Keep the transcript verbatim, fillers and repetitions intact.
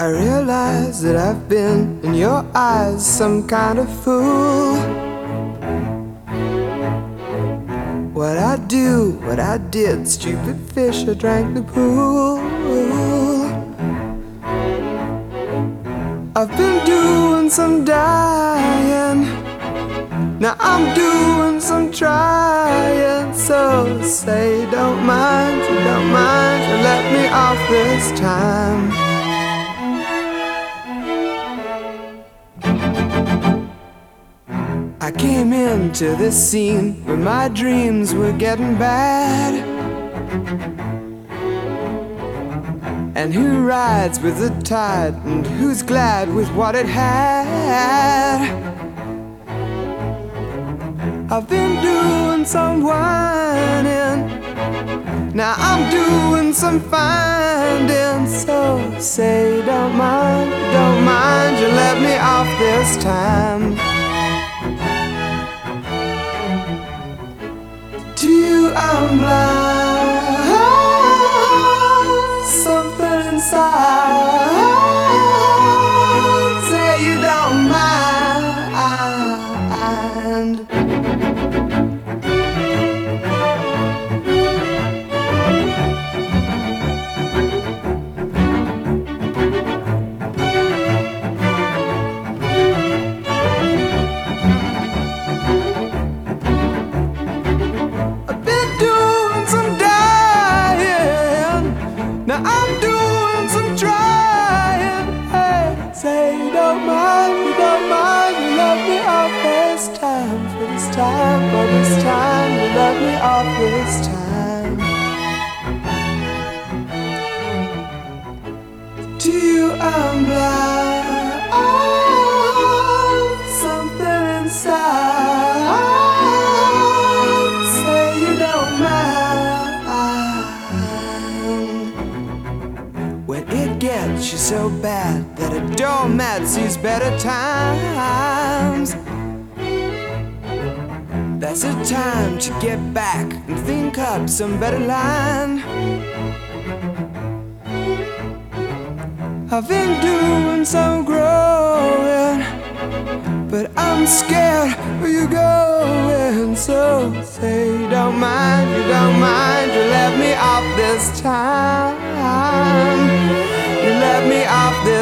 I realize that I've been in your eyes some kind of fool. What I do, what I did, stupid fish, I drank the pool. I've been doing some dying, now I'm doing some trying. So say you don't mind, you don't mind, you let me off this time. I came into this scene when my dreams were getting bad. And who rides with the tide, and who's glad with what it had? I've been doing some whining, now I'm doing some finding. So say you don't mind, you don't mind, you let me off this time. To you I'm blind, something inside say you don't mind. Now I'm doing some trying. Hey, say you don't mind, you don't mind, you let me off this time. For this time, for this time, you let me off this time. To you I'm blind, oh, something inside say you don't mind. When it gets you so bad that a doormat sees better times, that's a time to get back and think up some better line. I've been doing some growing, but I'm scared where you're going. So say you don't mind, you don't mind, you let me off this time. You let me off this